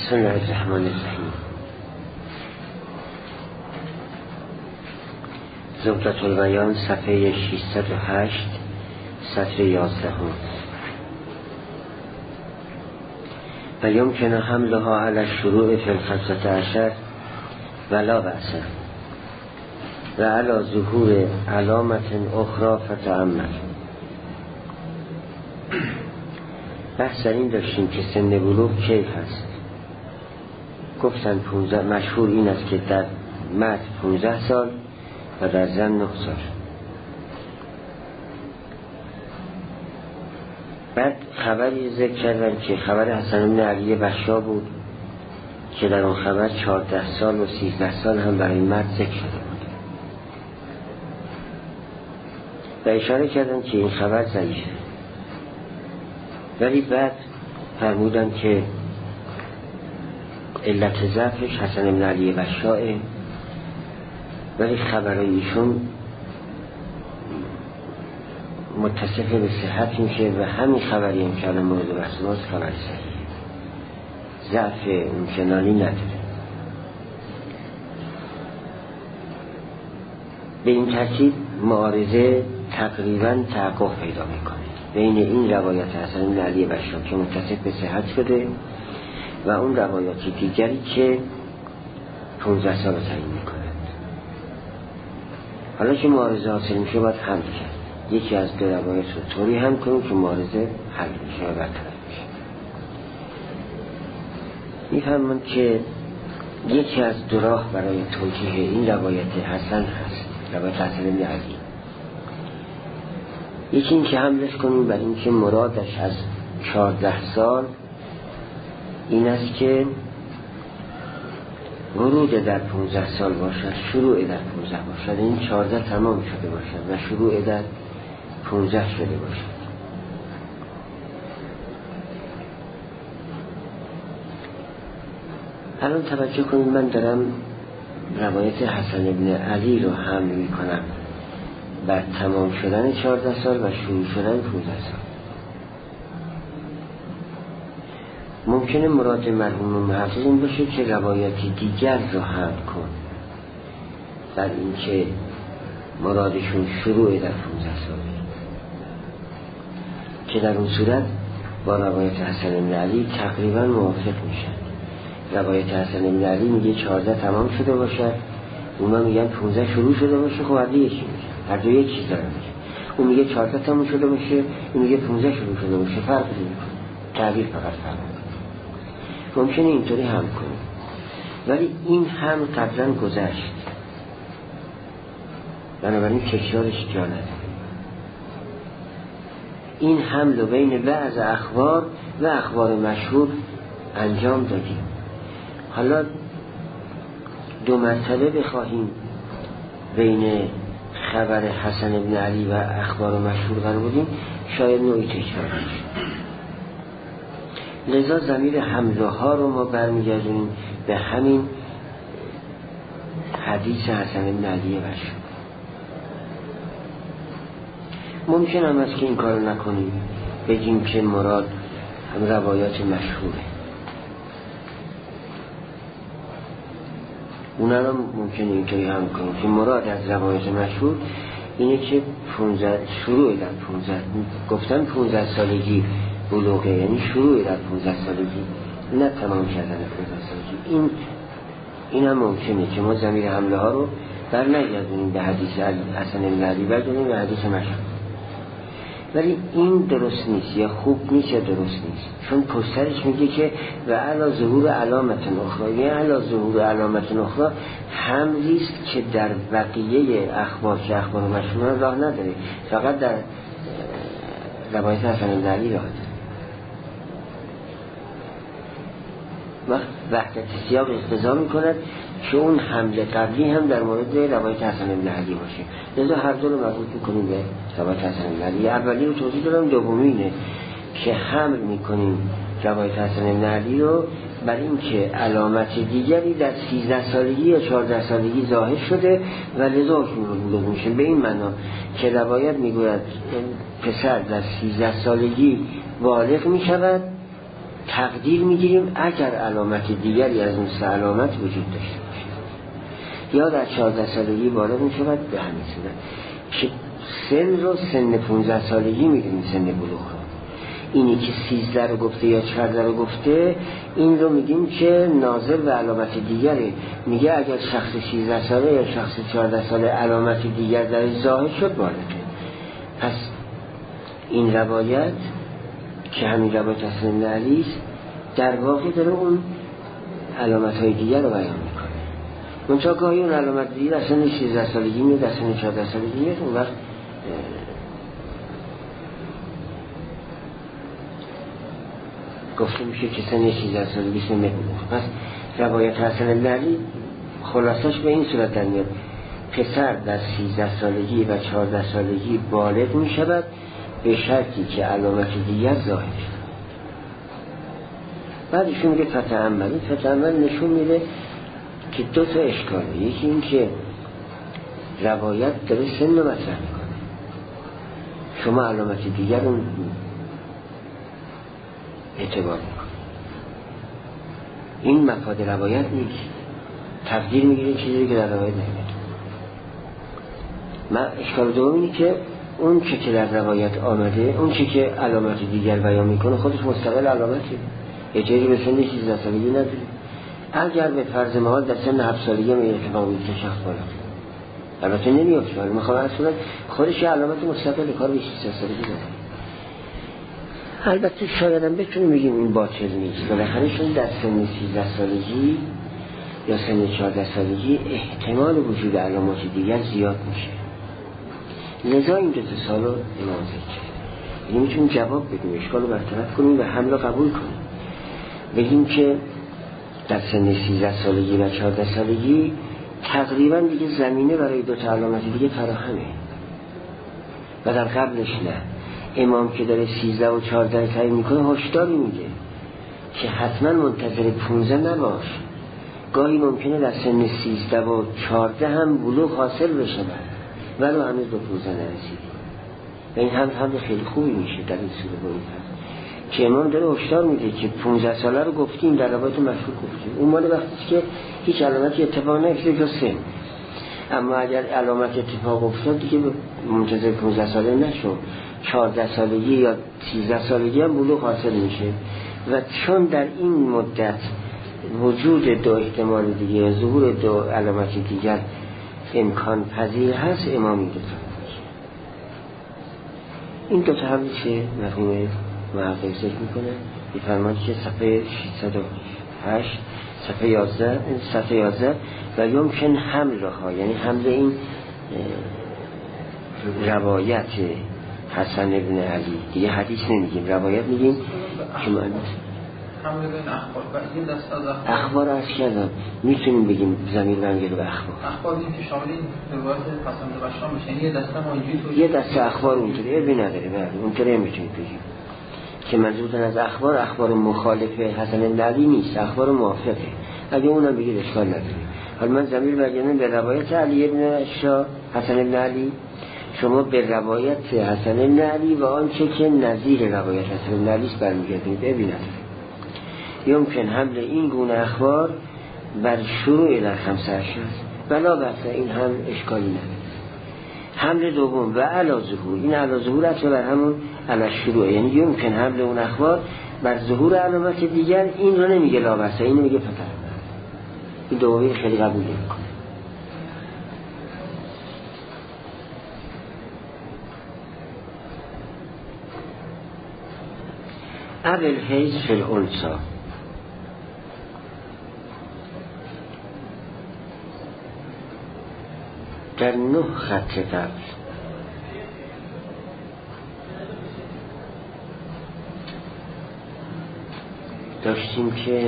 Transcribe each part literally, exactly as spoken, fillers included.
بسم الله الرحمن الرحیم. زبدة البیان صفحه ششصد و هشت سطر یازده. و یمکن حملها علی الشروع فی الخمسة عشر ولا بأس و علی ظهور علامت اخرى فتأمل. بحث این داشتیم که سن بلوغ کی هست. گفتن پونزده، مشهور این است که در مرد پونزده سال و در زن نه سال. بعد خبری ذکر کردن که خبر حسن بن علی بشار بود که در اون خبر چهارده سال و سیزده سال هم برای مرد ذکر شده بود و اشاره کردن که این خبر ضعیفه، ولی بعد فرمودن که علت ضعفش حسن بن علی بشاره، ولی خبرای ایشون متصف به صحت میشه و همین خبری هم که الان مورد بحث ماست خبر صحیحه، ضعف امکنانی نداره. به این ترتیب معارضه تقریبا تحقق پیدا میکنه بین این روایت حسن بن علی بشار که متصف به صحت شده و اون روایات دیگری که پونزده سال تعیین میکنند. حالا که معارضه حاصل میشه باید حمل کرد. یکی از دو روایت رو طوری هم کنیم که معارضه حل میشه و برطرف میشه. میفهمم که یکی از دو راه برای توجیه این روایت حسن هست، روایت حسن بن علی. یکی این که حملش کنیم بر این که مرادش از چهارده سال این است که ورود در پونزده سال باشد، شروع در پونزده باشد، این چهارده تمام شده باشد و شروع در پونزده شده باشد. الان توجه کنید، من دارم روایت حسن بن علی رو حمل می کنم بر تمام شدن چهارده سال و شروع شدن پونزده سال. ممکنه مراد مرحوم محفظ این باشه که روایتی دیگر رو حمل کن بر این که مرادشون شروع در پونزده سال، که در اون صورت با روایت حسن بن علی تقریبا موافق میشن. روایت حسن بن علی میگه چهارده تمام شده باشد، اونا میگن پونزده شروع شده باشه. خب هر دو یکی میگن، هر دو یک چیز دارن میگن. اون میگه چهارده تمام شده باشه، این میگه پونزده شروع شده باشه. فرق نمیکنه، تعبیر فقط فرق. ممکنه اینطوری هم کنه، ولی این هم قبلا گذشت، بنابراین تکرارش جا نداره. این حمل بین بعض اخبار و اخبار مشهور انجام دادیم. حالا دو مرتبه بخواهیم بین خبر حسن بن علی و اخبار مشهور قرار بدیم، شاید نوعی تکرار بشه. لذا ضمیر حمله ها رو ما برمیگردیم به همین حدیث حسن بن علی بشار. ممکن هم است که این کار نکنیم، بگیم که مراد هم روایات مشهوره. اونا رو ممکنه اینطوری هم کنیم که مراد از روایات مشهور اینه که پونزده شروع در پونزده، گفتن پونزده سالگی بلوغه، یعنی شروع در پونزده سالگی، نه تمام کردن پونزده سالگی. این این هم ممکنه که ما ضمیر حمله ها رو بر نگردونیم به حدیث حسن بن علی، برگردونیم به حدیث مشهور. ولی این درست نیست، یا خوب نیست یا درست نیست، چون پشترش میگه که و علی ظهور علامت اخرى، یعنی علی ظهور علامت اخرى حملی است که در بقیه اخبار که اخبار مشهور راه نداره، فقط در روایت حسن بن علی راه داره. وحدت سیاق اقتضا میکند که اون حمله قبلی هم در مورد روایت حسن بن علی باشه. لذا هر دو رو مربوط میکنیم به روایت حسن بن علی. اولی رو توضیح دادم، دومی اینه که حمل میکنیم روایت حسن بن علی رو بر این که علامت دیگری در سیزده سالگی یا چهارده سالگی ظاهر شده و لذا شروع بلوغ میشه. به این معنا که روایت میگوید پسر در سیزده سالگی بالغ میشود تقدیر میگیریم اگر علامت دیگری از اون سه علامت وجود داشته باشه. یا در چهارده سالگی وارد میشود به همین صورت که سن رو سن پونزده سالگی میدونیم، سن بلوغ رو. اینی که سیزده رو گفته یا چهارده رو گفته، این رو میگیم که ناظر به علامت دیگره. میگه اگر شخص سیزده ساله یا شخص چهارده ساله علامت دیگر در ظاهر شد وارده. پس این روایت که همین روایت حسن بن علی است، در واقع داره اون علامت های دیگر رو بیان میکنه. منتها گاهی اون علامت دیگر در سن سیزده سالگی میاد، در سن چهارده سالگی میاد، اون وقت گفته میشه که سن سیزده سالگی سن بلوغ. پس روایت حسن بن علی خلاصش به این صورت در میاد: پسر در سیزده سالگی و چهارده سالگی بالغ میشود به شرطی که علامت دیگر ظاهر شد. بعدشون میگه فتأمل. این فتأمل نشون میده که دو تا اشکاله. یکی این که روایت داره سن رو مطرح میکنه، شما علامت دیگر رو اعتبار میکنه. این مفاد روایت نیست، تقدیر میگیره چیزی که در روایت نمیده. من اشکال دوم اینه که اون چه که در روایت آمده، اون چه که علامت دیگر بیان میکنه خودش مستقل علامتی، اجازه به سن سیزده سالگی نداره. اگر به فرض محال در سن هفت سالگی هم اتفاق بیفته شخص بالا، البته نمیافته، ولی میخوام اصلا خودش علامت مستقل کار به سیزده سالگی داره. البته شاید هم بتونیم بگیم این باطل نیست، بالاخره چون در سن سیزده سالگی یا سن چهارده سالگی احتمال وجود علامات دیگر زیاد میشه. لذا این دو تا سال رو امام ذکر یعنی میتونیم جواب بدیم، اشکال رو برطرف کنیم و حمل رو قبول کنیم. بگیم که در سن سیزده سالگی و چهارده سالگی تقریبا دیگه زمینه برای دو تا علامت دیگه فراهمه و در قبلش نه. امام که داره سیزده و چهارده تعیین میکنه هشداری میده که حتما منتظر پونزده نباش، گاهی ممکنه در سن سیزده و چهارده هم بلوغ حاصل بشه ولو هنوز به پونزده نرسیدی. و این هم هم خیلی خوبی میشه در این صورت با این فرض که امام داره هشدار میده که پونزده ساله رو گفتیم، در روایت مشهور گفتیم اون مال وقتی که هیچ علامتی اتفاق نیفتاد جز سن. اما اگر علامت اتفاق افتاد دیگه منتظر پونزده ساله نشو، چهارده سالگی یا سیزده سالگی هم بلوغ حاصل میشه. و چون در این مدت وجود دو احتمال دیگه، ظهور دو علامت دیگر امکان پذیر هست، امام این دوتا این دوتا هم میشه مرحوم محقق ذکر میکنه. میفرماید که صفحه ششصد و هشت صفحه یازده صفحه یازده و یمکن حمل ها، یعنی حمل این روایت حسن ابن علی، دیگه حدیث نمیگیم روایت میگیم که معنی حمل بین اخبار و این دست از اخبار اخبار از کردم میتونیم بگیم زمین برمیگرده به اخبار. اخبار این که شامل این روایت حسن بن بشار میشه، یه دسته ما اینجوری یه دسته اخبار اونطوری ابی نداره، بله اونطوری میتونیم بگیم که منظورتون از اخبار اخبار مخالف حسن بن علی نیست، اخبار موافقه. اگه اونم بگید اشکال نداره. حالا من زمین برگردم به روایت علی ابن شاه حسن بن علی، شما به روایت حسن بن علی و آنچه که نظیر روایت حسن بن علی است برمیگردید، ابی نداره. یمکن حمل این گونه اخبار بر شروع در خمسه اشهر بلا بسته، این هم اشکالی نداره. حمل دوم و علا ظهور، این علا ظهور اصلا بر همون علا شروع، یعنی یمکن حمل اون اخبار بر ظهور علامت دیگر، این رو نمیگه لا بسته، این میگه فتح. این دومی خیلی قبول نمیکنه. اول حیث فی الانثی، در نه خط قبل داشتیم که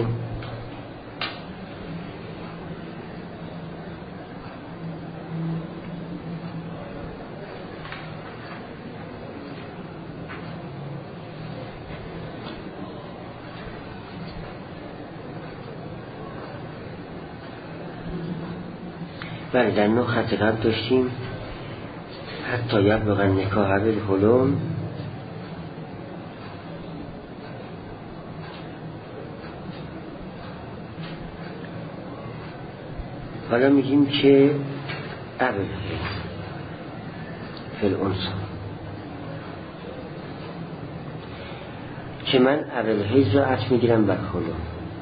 بله در نه خط قبل داشتیم حتی یبلغ النکاح بالحلم حالا میگیم که قبل حیض فی الانثی، که من قبل حیض رو عطف میگیرم بر حلم،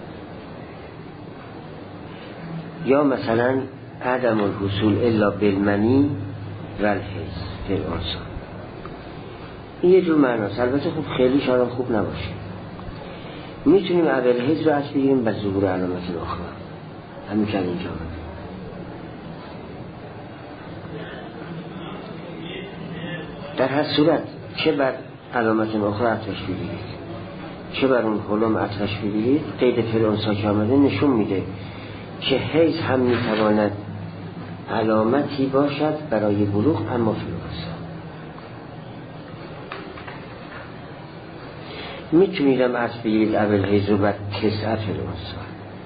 یا مثلا عدم الحصول الا بالمنی و الحیض فی الانثی. این یه جور معناست، البته خوب خیلی شاید خوب نباشه. میتونیم قبل حیض رو عطف بگیریم بر ظهور علامت اخرى، همین که اینجا در هر صورت چه بر علامت اخرى عطفش بگیرید چه بر اون حلم عطفش بگیرید، قید فی الانثی که آمده نشون میده که حیض هم میتواند علامتی باشد برای بلوغ، اما فی الانثی میتونیدم عطف بگیرید قبل حیض رو بر تسعه فی الانثی.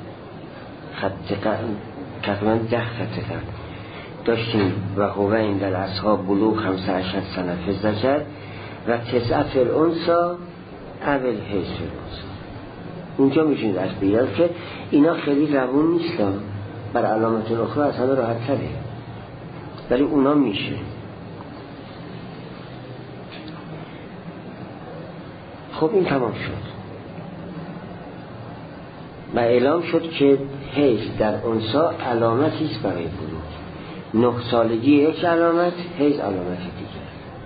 خط تقریبا ده خط خط داشتیم و هو این در اصحاب بلوغ خمسه عشر سنه فزدجر و تسعه فی الانثی قبل حیض فی الانثی. اونجا میتونید عطف بگیرید که اینا خیلی روون نیستن، بر علامت اخرى اصلا راحت تره، ولی اونا میشه. خب این تمام شد و اعلام شد که حیض در انثی علامتی است برای بلوغ. نه سالگی یک علامت، حیض علامت دیگر.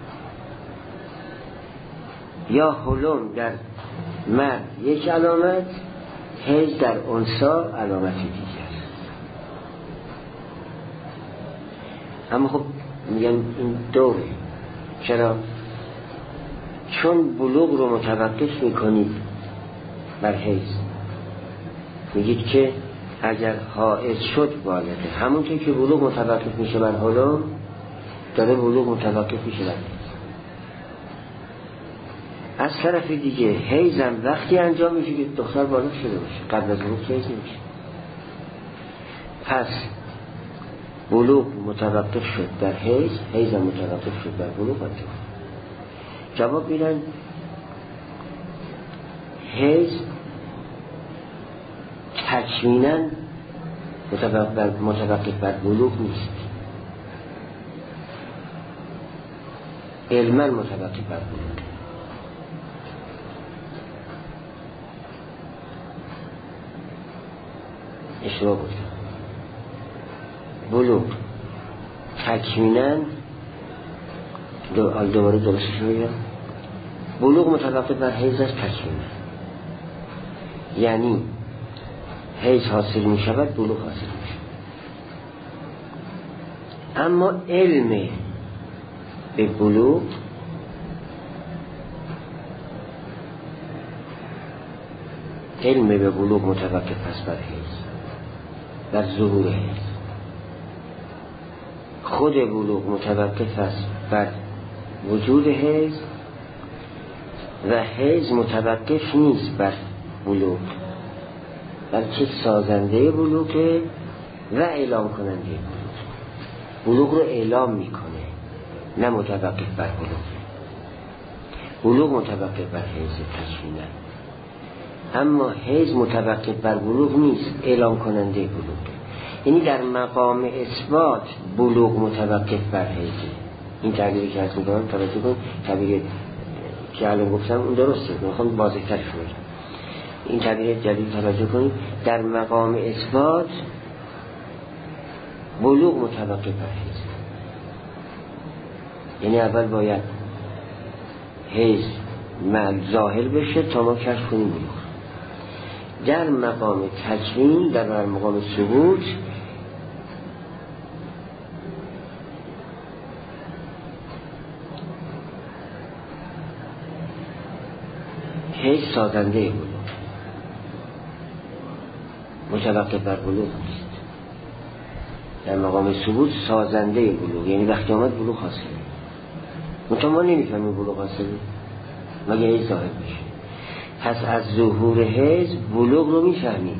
یا حلم در مرد یک علامت، حیض در انثی علامت دیگر. اما خب میگن این دوره. چرا؟ چون بلوغ رو متوقف میکنید بر حیض، میگید که اگر حائض شد بالغه، همونطور که بلوغ متوقف میشه بر حلم، داره بلوغ متوقف میشه بر حیض. از طرف دیگه حیضم وقتی انجام میشه که دختر بالغ شده باشه، قبل از بلوغ حیض نمیشه. پس بلوغ متوقف شد در حیض، حیضم متوقف شد در بلوغ انجام. جواب میدن حیض تکمینا متوقف بر بلوغ نیست، علما متوقف بر بلوغ. اشتباه گفتم، بلوغ تکمینا دو دوباره درستش میگم، بلوغ متوقف بر حیض است تکمینا، یعنی حیض حاصل می شود بلوغ حاصل می شود. اما علم به بلوغ علم به بلوغ متوقف است بر حیض، بر ظهور حیض. خود بلوغ متوقف است بر وجود حیض و حیض متوقف نیست بر بلوغ، بلکه سازنده بلوغه و اعلام کننده بلوغ. بلوغ رو اعلام میکنه، نه متوقف بر بلوغ. بلوغ متوقف بر حیض تکمیلا، اما حیض متوقف بر بلوغ نیست، اعلام کننده بلوغه. یعنی در مقام اثبات بلوغ متوقف بر حیضه. این تعبیری که هست میکنم توجه کن، تعبیر که الان گفتم اون درسته، میخوام واضح ترش بگم. این تعبیر جدید توجه کنید، در مقام اثبات بلوغ متوقف بر حیض، یعنی اول باید حیض مع ظاهر بشه تا ما کشف کنیم بلوغ. در مقام تکوین، در مقام ثبوت، حیض سازنده بلوغ، متوقف بر بلوغ نیست. در مقام ثبوت سازنده بلوغ، یعنی وقتی آمد بلوغ حاصله. منتها ما نمیفهمیم بلوغ حاصله مگه حیض ظاهر بشه. پس از ظهور حیض بلوغ رو میفهمیم،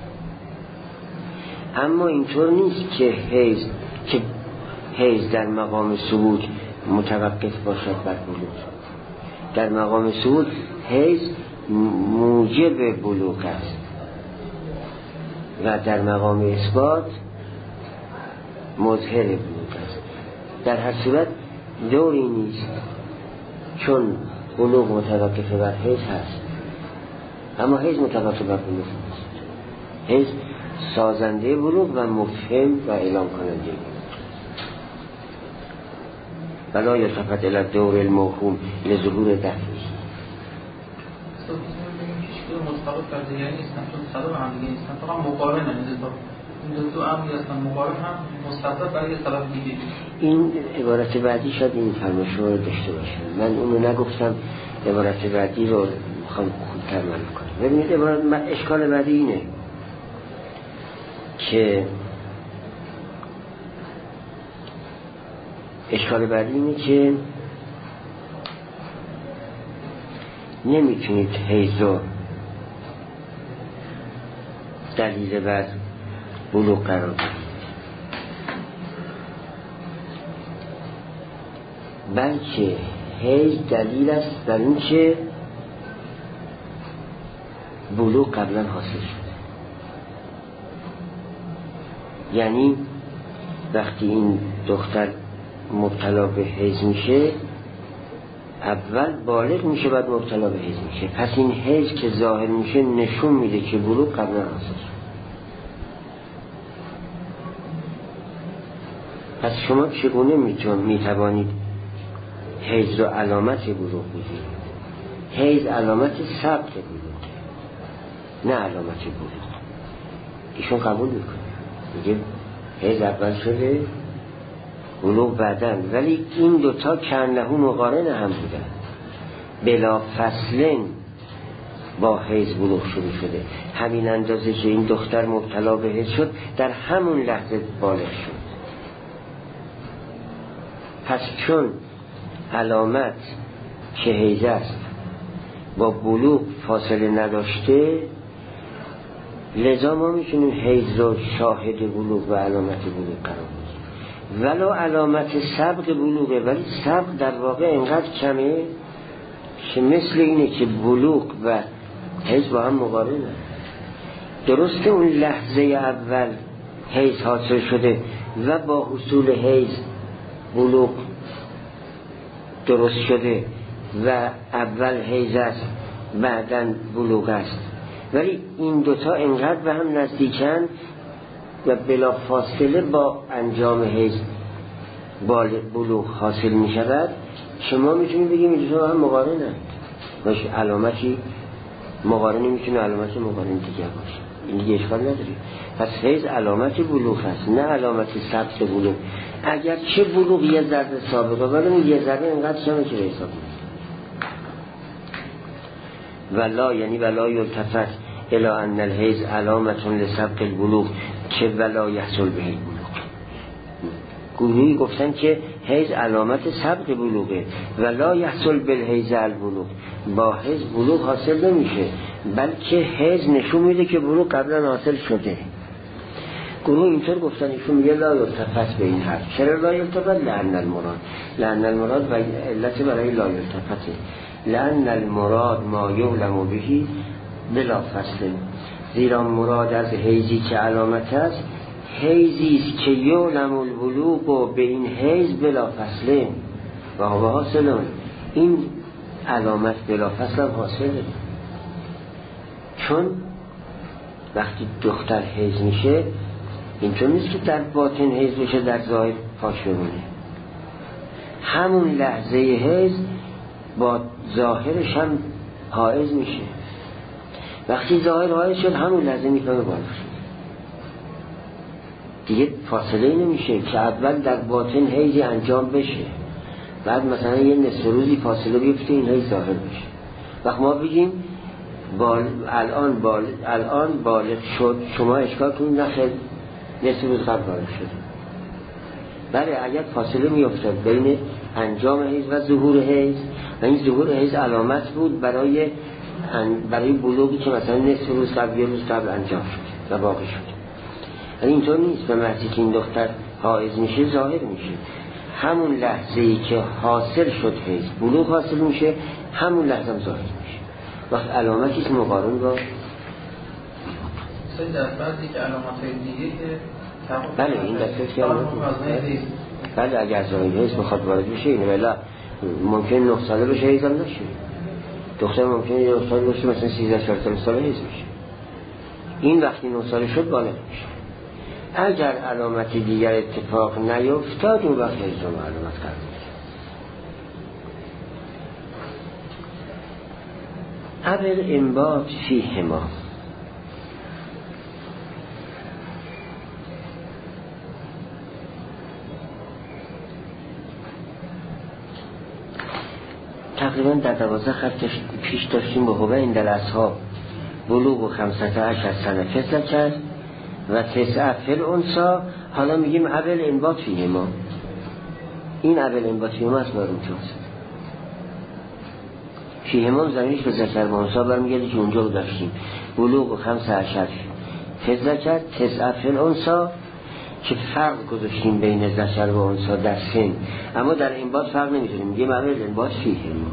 اما اینطور نیست که حیض که حیض در مقام ثبوت متوقف باشد بر بلوغ. در مقام ثبوت حیض موجب بلوغ است و در مقام اثبات مظهر بلوغ است. در هر صورت دوری نیست، چون بلوغ متوقف بر حیض هست، اما حیض متوقف بر بلوغ نیست. حیض سازنده بلوغ و مفهم و اعلام کننده بلا یلتفت الی الدور الموهوم لظهور دفعی. مستقل کرده یعنی نیستن، چون سبب هم دیگه نیستن، فقط مقارن هم این دو امری هستن، مقارن هم مستقل برای سبب دیگه. این عبارت بعدی شاید این فرمایش رو داشته باشه، من اونو نگفتم، عبارت بعدی رو میخوام خودتر من کنم. ببینید عبارت اشکال بعدی اینه که اشکال بعدی اینه که نمیتونید حیض رو دلیل بر بلوغ قرار بدید، بلکه حیض دلیل است بر این که بلوغ قبلا حاصل شده. یعنی وقتی این دختر مبتلا به حیض میشه، اول بالغ میشه بعد مبتلا به حیض میشه، پس این حیض که ظاهر میشه نشون میده که بلوغ قبلا حاصل شده. پس شما چگونه میتون میتوانید حیض رو علامت بلوغ بگیرید؟ حیض علامت ثبت بلوغ، نه علامت بلوغ. ایشون قبول میکنه، میگه حیض اول شده بلوغ بعدن، ولی این دوتا کنهو مقارن هم بودن، بلا فصلن با حیض بلوغ شروع شده. همین اندازه که این دختر مبتلا به حیض شد در همون لحظه بالغ شد. پس چون علامت که حیض است با بلوغ فاصله نداشته، لذا ما میتونیم حیض رو شاهد بلوغ و علامت بلوغ قرار بدیم، ولو علامت سبق بلوغه، ولی سبق در واقع اینقدر کمه که مثل اینه که بلوغ و حیض با هم مقارنه. درسته اون لحظه اول حیض حاصل شده و با حصول حیض بلوغ درست شده و اول حیض است بعدن بلوغ است، ولی این دوتا انقدر به هم نزدیکن و بلا فاصله با انجام حیض بلوغ حاصل می شود که ما میتونیم بگیم این دوتا هم مقارنند. باشه علامتی مقارنه میتونه علامت مقارنه دیگه باشه، این دیگه اشکال نداره. پس حیض علامت بلوغ هست نه علامت ثبت بلوغ. اگر چه بلوغ یه ذره سابقه، ولی یه ذره اینقدر کمه که حساب نیست. ولا یعنی ولا یلتفت الی ان الحیض علامت لسبق البلوغ که ولا یحصل به البلوغ. گروهی گفتن که حیض علامت سبق بلوغه، ولا یحصل بالحیض البلوغ، با حیض بلوغ حاصل نمیشه، بلکه حیض نشون میده که بلوغ قبلا حاصل شده. گروه اینطور گفتن، ایشون میگه لا یلتفت به این حرف. چرا لا یلتفت؟ لأن المراد لأن المراد و علت برای لا یلتفت لأن المراد ما یعلم به بلا فصل، زیرا مراد از حیضی که علامت است حیضی است که یعلم البلوغ و به این حیض بلا فصل و هو حاصل، این علامت بلا فصل هم حاصله. چون وقتی دختر حیض میشه اینطور نیست که در باطن حیض بشه در ظاهر پاش بمونه، همون لحظه حیض با ظاهرش هم حائض میشه. وقتی ظاهر حائض شد همون لحظه میفهمه بالغ شد، دیگه فاصله نمیشه که اول در باطن حیضی انجام بشه بعد مثلا یه نصف روزی فاصله بیفته این حیض ظاهر بشه. وقت ما بگیم بال... الان بالغ الان بالغ شد، شما اشکال کنید نخیر نصف روز قبل بالغ شد. بله اگر فاصله میافتاد بین انجام حیض و ظهور حیض و این ظهور حیض علامت بود برای برای بلوغی که مثلا نصف روز قبل یا روز قبل انجام شد و باقی شد. ولی اینطور نیست، به محضی که این دختر حائض میشه ظاهر میشه، همون لحظه ای که حاصل شد حیض بلوغ حاصل میشه همون لحظه هم ظاهر میشه. وقت علامتیست مقارن با سید در بعضی که علامت های دیگه که بله این دسته که بله اگر زایده هست میخواد وارد بشه اینه ولی ممکن نه ساله بشه ایزم نشه دختر ممکن یه نه ساله بشه مثلا سیزده چهارده ساله هست بشه این وقتی نه ساله شد بالغ میشه اگر علامت دیگر اتفاق نیفتاد اون وقت هزدهم علامت قرار میشه اول انبات فیه ما تقریبا در دوازده خط پیش داشتیم به حبه این در اصحاب بلوغ و خمسته عشر سنه فصل کرد و تسعه فل انسا حالا میگیم اول انبات فیه ما این اول انبات فیه ما است بارون چونست فیه ما زمینش به ذکر و انسا برمیگرده که اونجا رو داشتیم بلوغ و خمسته عشر فصل کرد تسعه فل انسا که فرق گذاشتیم بین ذکر و انسا در سن اما در انبات فرق نمیذاریم میگیم اول انبات فیه ما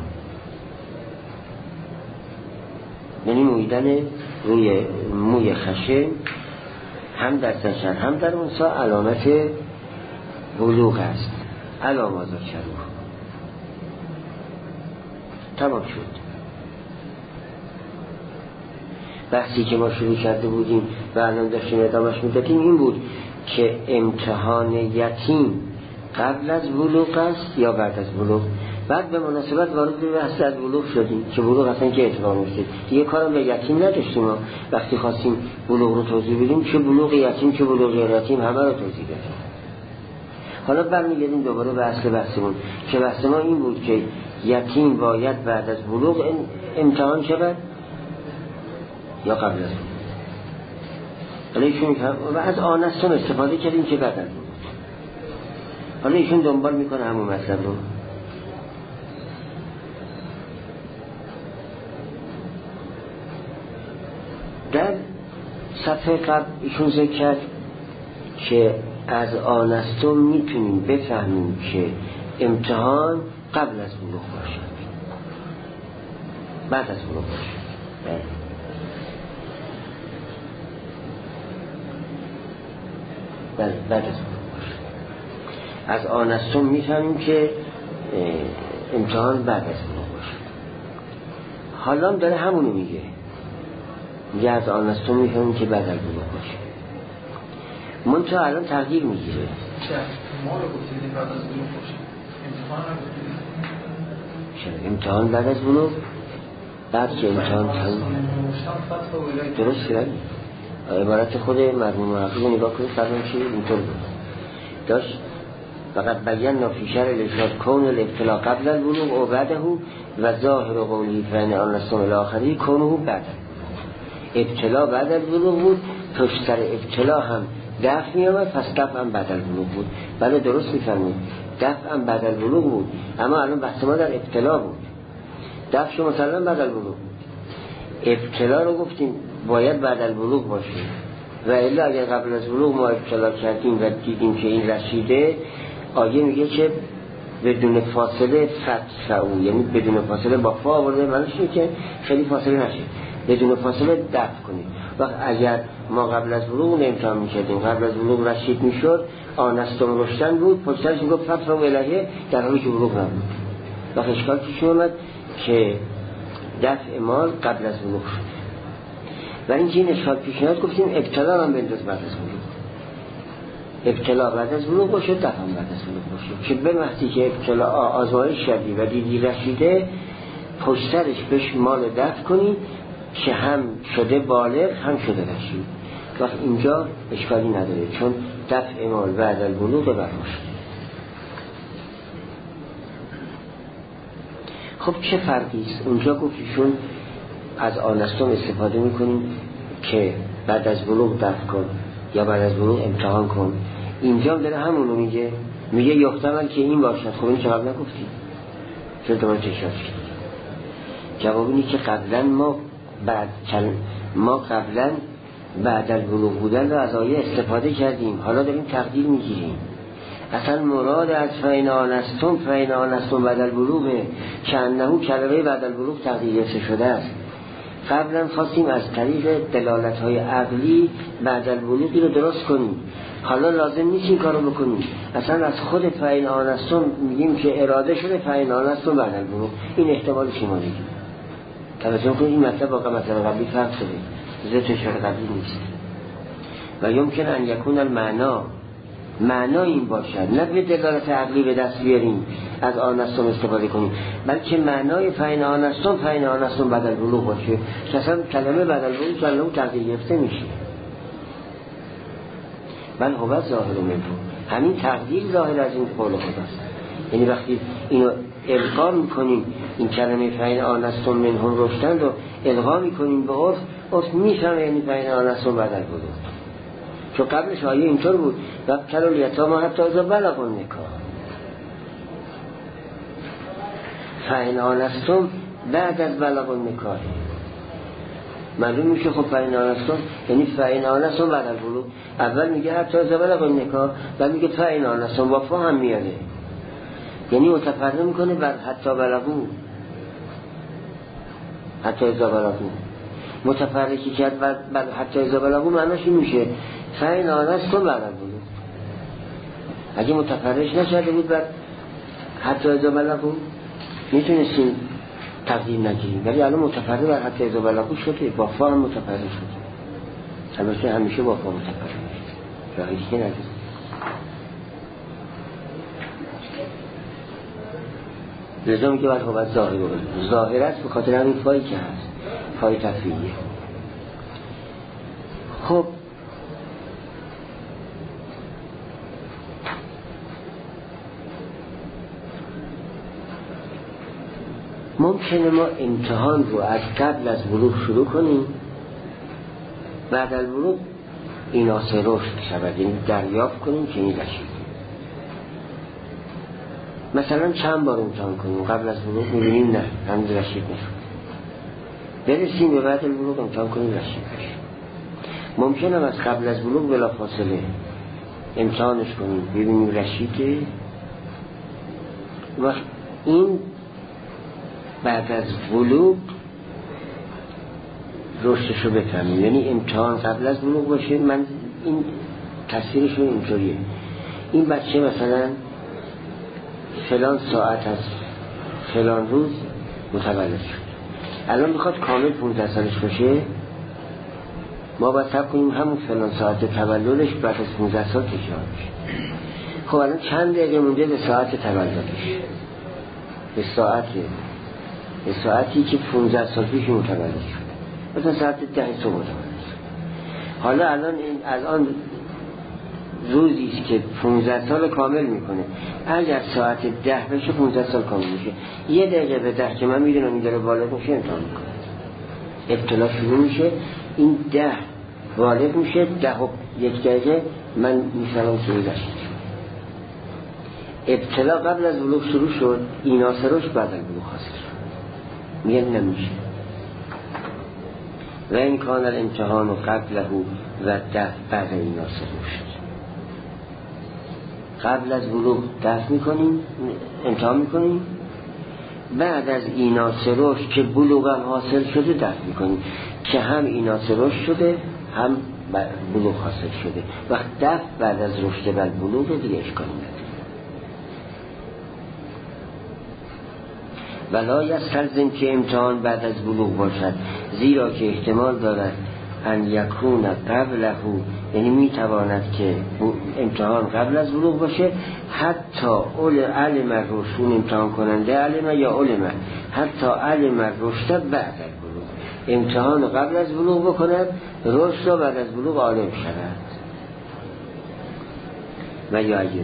یعنی مویدن روی موی خشن هم در ذکر هم در انسا علامت بلوغ است علامات شروع تمام شد بحثی که ما شروع کرده بودیم و الان داشتیم ادامهش میدادیم این بود که امتحان یتیم قبل از بلوغ است یا بعد از بلوغ بعد به مناسبت وارد به بحث از بلوغ شدیم که بلوغ اصلا که اتفاق میفته دیگه کارم به یتیم نداشتیم ما وقتی خواستیم بلوغ رو توضیح بدیم چه بلوغ یتیم چه بلوغ غیر یتیم همه رو توضیح دادیم حالا برمیگردیم دوباره به اصل بحثمون که بحث ما این بود که یتیم باید بعد از بلوغ امتحان شود یا قبل از بلوغ حالا ایشون و از آنستون استفاده کردیم که بعد از بلوغ حالا ایشون دنبال میکنه همون مطلب رو در صفحه قبل ایشون ذکر کرد که از آنستون میتونیم بفهمیم که امتحان قبل از بلوغ باشد بعد از بلوغ باشد بله بعد از بلوغ باشد از آنستون میفهمیم که امتحان بعد از بلوغ باشد حالا داره همونو میگه میگه از آنستون میفهمیم که بعد از بلوغ باشه منطقه الان تغییر میگیره چه ما رو گفتیدیم بعد از بلوغ باشه امتحان چرا امتحان بعد از بلوغ بعد که امتحان درست شد عبارت خود مرحوم محقق نگاه کنید فرمان چی اینطور بود داشت فقط بیان فی شرع الارشاد کون الابتلا قبل البلوغ و بعده و ظاهر قولی فین آنستون الاخری کونه بعد ابتلا بعد البلوغ بود پشت سر ابتلا هم دفع می آمد پس دفع هم بعد البلوغ بود بله درست میفهمید دفع هم بعد البلوغ بود اما الان بحث ما در ابتلا بود دفع شما مثلا بعد البلوغ ابتلا رو گفتیم باید بعد البلوغ باشه و الا اگر قبل از بلوغ ما ابتلا کردیم و دیدیم که این رسیده آیه میگه که بدون فاصله فتفعو یعنی بدون فاصله با فا آورده معنیش اینه که خیلی فاصله نشه بدون فاصله دفع کنیم وقت اگر ما قبل از بلوغ امتحان میکردیم قبل از بلوغ رشید میشد آنستون رشدن بود پشترش میگفت فتفعو الهیه در حالی که بلوغ نبود وقت اشکال پیش اومد که دفع مال قبل از بلوغ شد و این که این اشکال پیش اومد گفتیم ابتلا هم بنداز بعد از بلوغ ابتلا بعد از بلوغ باشه دفع هم بعد از بلوغ باشه که به وقتی که ابتلا آزمایش کردی و دیدی رشیده پشترش بهش مال دفع کنی که هم شده بالغ هم شده رشید وقت اینجا اشکالی نداره چون دفع مال بعد از بلوغ برماشه خب چه فرقی است اونجا گفتیشون از آنستون استفاده میکنیم که بعد از بلوغ دفع کن یا بعد از بلوغ امتحان کن اینجا داره همونو میگه میگه یحتمل که این باشد خب این چه قبل نگفتی چون دوباره تشکر شد جواب اینه که قبلا ما بعد ما قبلا بعد از بلوغ بودن رو از آیه استفاده کردیم حالا داریم تقدیر میگیریم اصلا مراد از فین آنستون فین آنستون بعد البلوغه که انهو کلمه بعد البلوغ تقدیر شده است قبلا خواستیم از طریق دلالت های عقلی بعد البلوغی رو درست کنیم حالا لازم نیست این کارو بکنیم، اصلا از خود فاین آنستون میگیم که اراده شده فاین آنستون بعد البلوغ، این احتمال شمالی توجه کنید. این مطلب واقعا مطلب قبلی فرق شده، ذات اشاره قبلی نیست. و یمکن ان یکون المعنا، معنا این باشد نه به دلالت عقلی به دست بیاریم از آنستون استفاده کنیم، بلکه معنای فاین آنستون فاین آنستون بعد البلوغ باشه که اصلا کلمه بعد البلوغ کلمه تغییر یافته میشه. بل هو ظاهر منه، همین تقدیر ظاهر از این قول خداست. یعنی وقتی اینو القا میکنیم این کلمه فاین آنستون منهم رشدن رو القا میکنیم به عرف، عرف میفهمه یعنی فاین آنستون بعد البلوغ. چون قبلش آیه اینطور بود وابتلوا الیتامی حتی اذا بلغوا النکاح، فاین آنستون بعد از بلغ النکاح. معلوم میشه خب فاین آنستون یعنی فاین آنستون بعد از بلوغ. اول میگه حتی اذا بلغ النکاح، بعد میگه فاین آنستون با فا هم میاره، یعنی متفرق میکنه بر حتی بلغو، حتی اذا بلغو متفرقی کرد بر حتی اذا بلغو، معناش این میشه فاین آنستون بعد از بلوغ. اگه متفرق نشده بود بر حتی اذا بلغو میتونستیم تقدیم نگیریم، ولی الان متفرق بر حتی اذا بلغو شده، با فا هم متفرق شده. البته همیشه با فا متفرق شده، راهی که نداره. لذا میگه باید خوبت ظاهر رو بگیم، ظاهر است به خاطر همین فایی که هست، فای تفریعیه. خب ممکنه ما امتحان رو از قبل از بلوغ شروع کنیم، بعد از بلوغ این آسه رشد شود، یعنی دریافت کنیم که این رشید. مثلا چند بار امتحان کنیم قبل از بلوغ میبینیم نه هنوز رشید نشد، برسیم به بعد البلوغ امتحان کنیم رشید بشیم. ممکنه از قبل از بلوغ بلا فاصله امتحانش کنیم ببینیم رشیده، و این بعد از بلوغ رشدشو بفهمیم، یعنی امتحان قبل از بلوغ باشه. من این تصویرشو اینطوریه، این بچه مثلا فلان ساعت از فلان روز متولد شد، الان میخواد کامل پونزده سالش باشه، ما باید صبر کنیم همون فلان ساعت تولدش بعد از پونزده سال تکرار بشه. خب الان چند دقیقه مونده به ساعت تولدش، به ساعت به ساعتی که پونزده سال پیش متولد شد، مثلا ساعت ده صبح متولد شد. حالا الان این از آن روزی که پونزده سال کامل میکنه، اگر ساعت ده بشه پونزده سال کامل میشه، یه دقیقه به ده که من میدونم این داره بالغ میشه امتحان میکنه، ابتلا شروع میشه، این ده بالغ میشه، ده و یک دقیقه من میفهمم که این رشد شد. ابتلا قبل از بلوغ شروع شد، این آسروش بعد از بلوغ حاصل شد، میگه نمیشه. و این کان الامتحان و قبله و ده بعد این آسروش، قبل از بلوغ دفع میکنیم امتحان میکنیم، بعد از ایناس رشد که بلوغ هم حاصل شده دفع میکنیم که هم ایناس رشد شده هم بلوغ حاصل شده. وقت دفع بعد از رشد و بلوغ دیگه اشکالی نداره. ولا یستلزم که امتحان بعد از بلوغ باشد، زیرا که احتمال دارد ان یکون قبله، یعنی میتواند که امتحان قبل از بلوغ باشه، حتی اول علم رشد امتحان کننده علم یا علم حتی علم رشد بعد از بلوغ، امتحان قبل از بلوغ بکند، رشد را بعد از بلوغ عالم شود. و یا ایده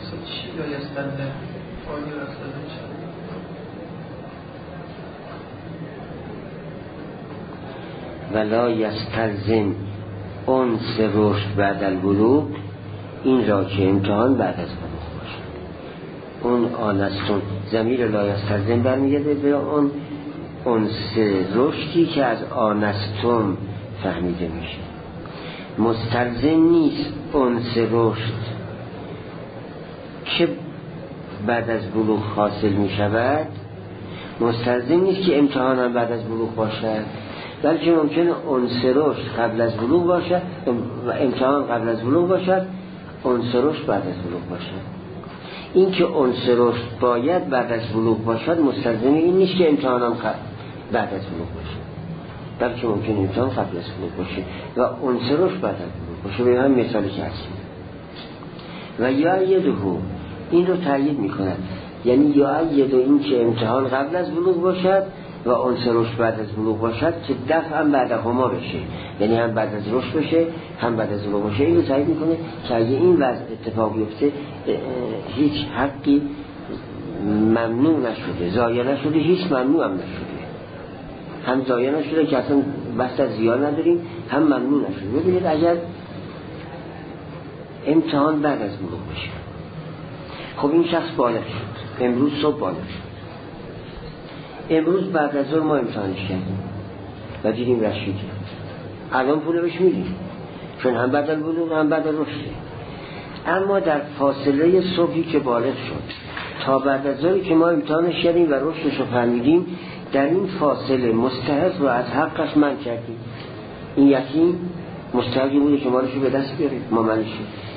ولا یستلزم انس رشد بعد البلوغ، این را که امتحان بعد از بلوغ باشه. اون آنستون ضمیر لا یستلزم برمیگرده به اون انس رشدی که از آنستون فهمیده میشه. مستلزم نیست انس رشد که بعد از بلوغ حاصل میشود، مستلزم نیست که امتحان هم بعد از بلوغ باشد، بلکه ممکنه انس رشد قبل از بلوغ باشد و امتحان قبل از بلوغ باشد، عنصرش بعد از بلوغ باشه. این که عنصرش باید بعد از بلوغ باشد مستلزم این نیست که امتحان هم بعد از بلوغ باشه، بلکه ممکن امتحان قبل از بلوغ باشه و عنصرش بعد از بلوغ باشه. به هم مثالی که هستیم و یا یدهو این رو تأیید میکند، یعنی یا یدو این که امتحان قبل از بلوغ باشد و عنصرش بعد از بلوغ باشد که دفع هم بعد هما بشه، یعنی هم بعد از رشد بشه هم بعد از بلوغ باشه. این رو تأیید میکنه که اگه این وضع اتفاق بیفته هیچ حقی ممنوع نشده، ضایع نشده، هیچ ممنوع هم نشده، هم ضایع نشده که اصلا بحث از زیان نداریم، هم ممنوع نشده. ببینید اگر امتحان بعد از بلوغ بشه، خب این شخص بالغ شد، امروز صبح بالغ شد، امروز بعد از ظهر ما امتحانش کردیم و دیدیم رشیده، الان پول بهش میدیم چون هم بعد از بلوغ هم بعد از رشده. اما در فاصله صبحی که بالغ شد تا بعد از ظهری که ما امتحانش کردیم و رشدش رو فهمیدیم، در این فاصله مستحق رو از حقش منع کردیم. این یکی مستحقی بوده که مالش رو به دست بیاریم، ما منعش.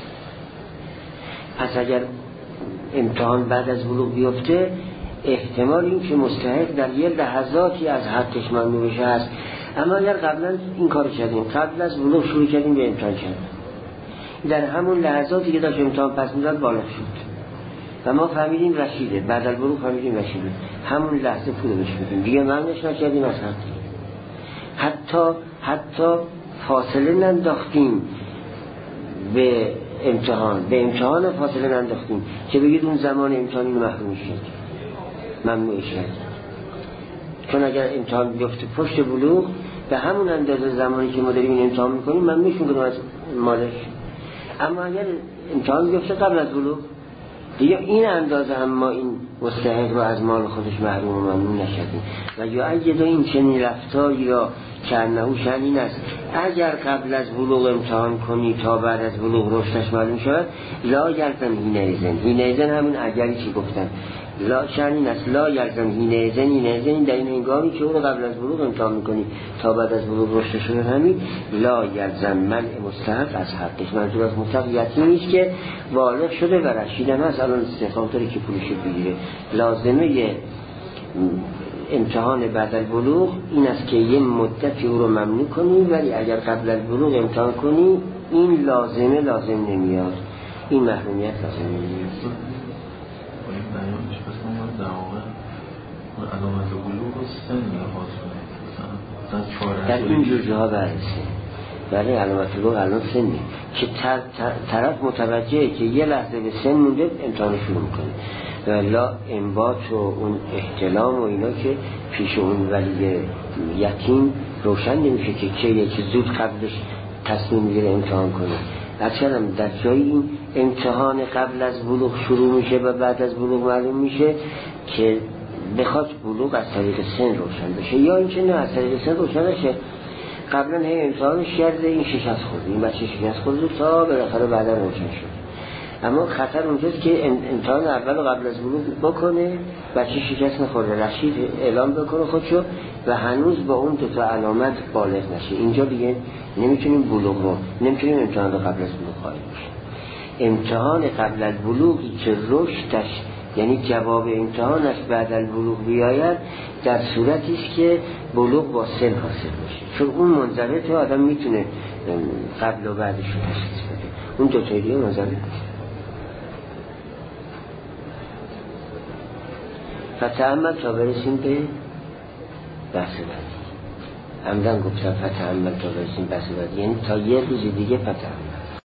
پس اگر امتحان بعد از بلوغ بیفته، احتمال این که مستحق در یه لحظاتی از حقش ممنوع بشه هست. اما اگر قبلا این کار کردیم، قبل از بلوغ شروع کردیم به امتحان کردیم، در همون لحظاتی که داشت امتحان پس میداد بالغ شد و ما فهمیدیم رشیده، بعد از بلوغ فهمیدیم رشیده، همون لحظه پول بهش میدیم، دیگه ممنوعش نکردیم از حق. حتی حتی فاصله ننداختیم به امتحان، به امتحان فاصله ننداختیم که بگید اون زمان امتحانی رو محرومش کردیم، ممنوعش کردیم. چون اگر امتحان بیفته پشت بلوغ، به همون اندازه زمانی که ما داریم این امتحان میکنیم ممنوعش میکنیم از مالش. اما اگر امتحان بیفته قبل از بلوغ، دیگه این اندازه هم ما این مستحق رو از مال خودش محروم و ممنوع نشدیم. و یا اگه این چنین رفتار یا کنهو شنین است، اگر قبل از بلوغ امتحان کنی تا بعد از بلوغ رشدش معلوم شود، لا یلزم هینه‌ایزن، هینه‌ایزن همین اگری که گفتن، لا شنین است، لا یلزم هینه‌ایزن، هینه‌ایزن در این هنگامی که او رو قبل از بلوغ امتحان میکنی تا بعد از بلوغ رشدش شده، همین لا یلزم منع مستحق از حقش. منظور از مستحق یتیمی است که بالغ شده و رشیدم هست، الان استحقاق داره که پولش بگیره. لازمه امتحان بعد از بلوغ این است که یه مدتی او رو ممنوع کنی، ولی اگر قبل از بلوغ امتحان کنی این لازمه لازم نمیاد، این محرومیت لازم نمیاد. این بیانش پس ما در واقع علامت بلوغ و سن لحاظ کنیم در این جور جاها برسه. برای علامت بلوغ الان سنی که تر طرف متوجهه که یه لحظه به سن مونده امتحان شروع میکنه و لا انبات و اون احتلام و اینا که پیش اون ولی یتیم روشن نمیشه که که یکی زود قبلش تصمیم میگیره امتحان کنه. اصلا در جای این امتحان قبل از بلوغ شروع میشه و بعد از بلوغ معلوم میشه که بخواد بلوغ از طریق سن روشن بشه، یا اینکه نه از طریق سن روشن نشه. قبلا هی امتحانش کرده، این شکست خورده، این بچه شکست خورده تا بالاخره بعدا روشن شد. اما خطر اونجاست که امتحان اول قبل از بلوغ بکنه، بچه شکست نخورده، رشید اعلام بکنه خودشو و هنوز با اون دو تا علامت بالغ نشه. اینجا دیگه نمیتونیم بلوغ رو، نمیتونیم امتحان رو قبل از بلوغ قائل بشیم. امتحان قبل از بلوغی که رشدش یعنی جواب امتحانش بعد از بلوغ بیاید، در صورتی است که بلوغ با سن حاصل بشه، چون اون منضبط آدم میتونه قبل و بعدش رو تشخیص بده. اون دو تا دیگه منضبط نیست. فتأمل تا برسیم به بحث بعدی. عمدن گفتم فتأمل تا برسیم بحث بعدی، یعنی تا یه روز دیگه فتأمل.